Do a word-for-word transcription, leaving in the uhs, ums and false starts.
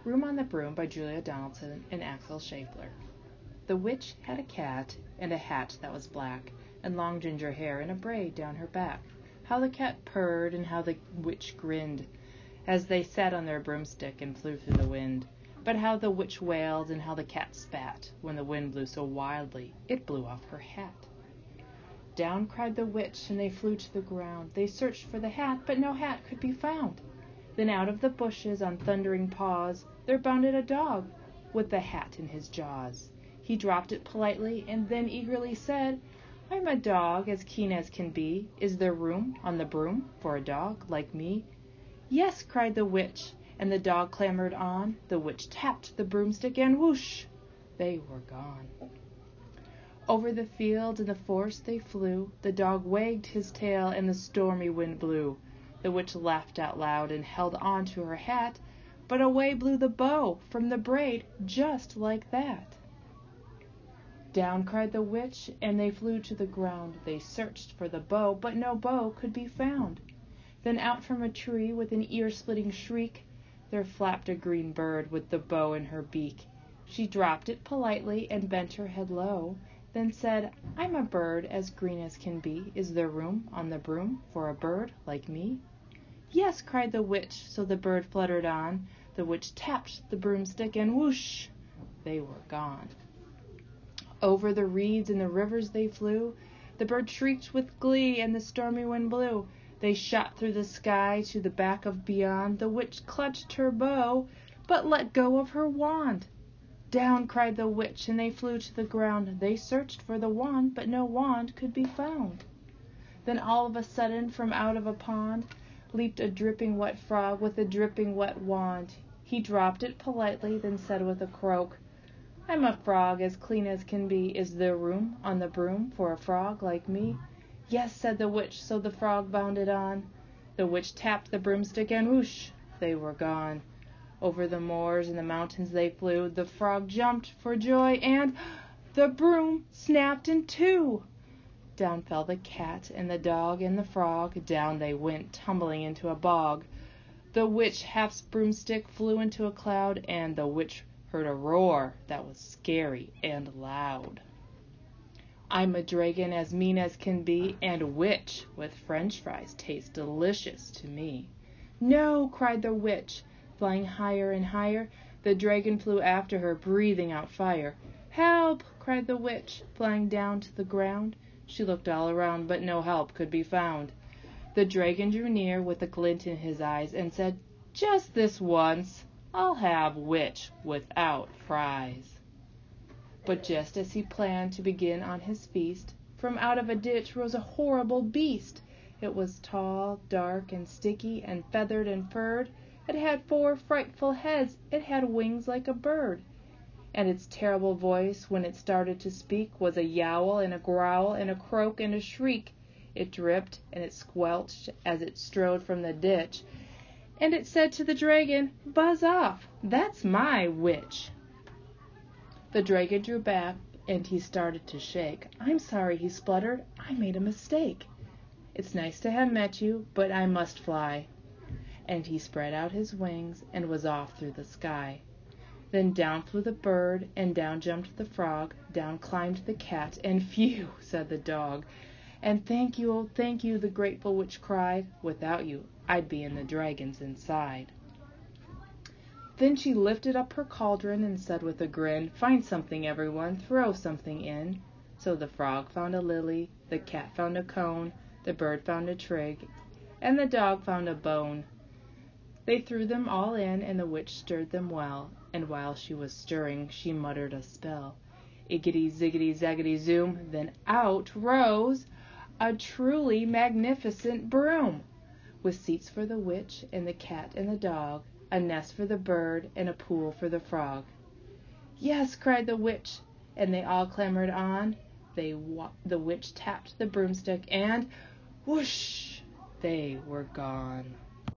Room on the Broom by Julia Donaldson and Axel Scheffler. The witch had a cat, and a hat that was black, and long ginger hair and a braid down her back. How the cat purred, and how the witch grinned, as they sat on their broomstick and flew through the wind. But how the witch wailed, and how the cat spat, when the wind blew so wildly, it blew off her hat. Down cried the witch, and they flew to the ground. They searched for the hat, but no hat could be found. Then out of the bushes, on thundering paws, there bounded a dog, with the hat in his jaws. He dropped it politely, and then eagerly said, "I'm a dog, as keen as can be. Is there room on the broom for a dog like me?" "Yes," cried the witch, and the dog clambered on. The witch tapped the broomstick, and whoosh, they were gone. Over the field and the forest they flew. The dog wagged his tail, and the stormy wind blew. The witch laughed out loud and held on to her hat, but away blew the bow from the braid, just like that. Down cried the witch, and they flew to the ground. They searched for the bow, but no bow could be found. Then out from a tree, with an ear-splitting shriek, there flapped a green bird with the bow in her beak. She dropped it politely and bent her head low, then said, "I'm a bird as green as can be. Is there room on the broom for a bird like me?" "Yes," cried the witch, so the bird fluttered on. The witch tapped the broomstick, and whoosh, they were gone. Over the reeds and the rivers they flew. The bird shrieked with glee, and the stormy wind blew. They shot through the sky to the back of beyond. The witch clutched her bow, but let go of her wand. Down cried the witch, and they flew to the ground. They searched for the wand, but no wand could be found. Then all of a sudden, from out of a pond, leaped a dripping wet frog with a dripping wet wand. He dropped it politely, then said with a croak, "I'm a frog as clean as can be. Is there room on the broom for a frog like me?" "Yes," said the witch, so the frog bounded on. The witch tapped the broomstick, and whoosh, they were gone. Over the moors and the mountains they flew. The frog jumped for joy, and the broom snapped in two. Down fell the cat and the dog and the frog. Down they went, tumbling into a bog. The witch half's broomstick flew into a cloud, and the witch heard a roar that was scary and loud. "I'm a dragon as mean as can be, and witch with French fries tastes delicious to me." "No," cried the witch, flying higher and higher. The dragon flew after her, breathing out fire. "Help!" cried the witch, flying down to the ground. She looked all around, but no help could be found. The dragon drew near with a glint in his eyes, and said, "Just this once, I'll have witch without fries." But just as he planned to begin on his feast, from out of a ditch rose a horrible beast. It was tall, dark, and sticky, and feathered and furred. It had four frightful heads. It had wings like a bird. And its terrible voice, when it started to speak, was a yowl and a growl and a croak and a shriek. It dripped and it squelched as it strode from the ditch. And it said to the dragon, "Buzz off, that's my witch." The dragon drew back, and he started to shake. "I'm sorry," he spluttered. "I made a mistake. It's nice to have met you, but I must fly." And he spread out his wings and was off through the sky. Then down flew the bird, and down jumped the frog, down climbed the cat, and phew, said the dog. And "Thank you, oh, thank you," the grateful witch cried. "Without you, I'd be in the dragon's inside." Then she lifted up her cauldron and said with a grin, "Find something, everyone, throw something in." So the frog found a lily, the cat found a cone, the bird found a twig, and the dog found a bone. They threw them all in, and the witch stirred them well, and while she was stirring, she muttered a spell. Iggity, ziggity, zaggity, zoom, then out rose a truly magnificent broom, with seats for the witch and the cat and the dog, a nest for the bird, and a pool for the frog. "Yes," cried the witch, and they all clambered on. They wa- the witch tapped the broomstick, and whoosh, they were gone.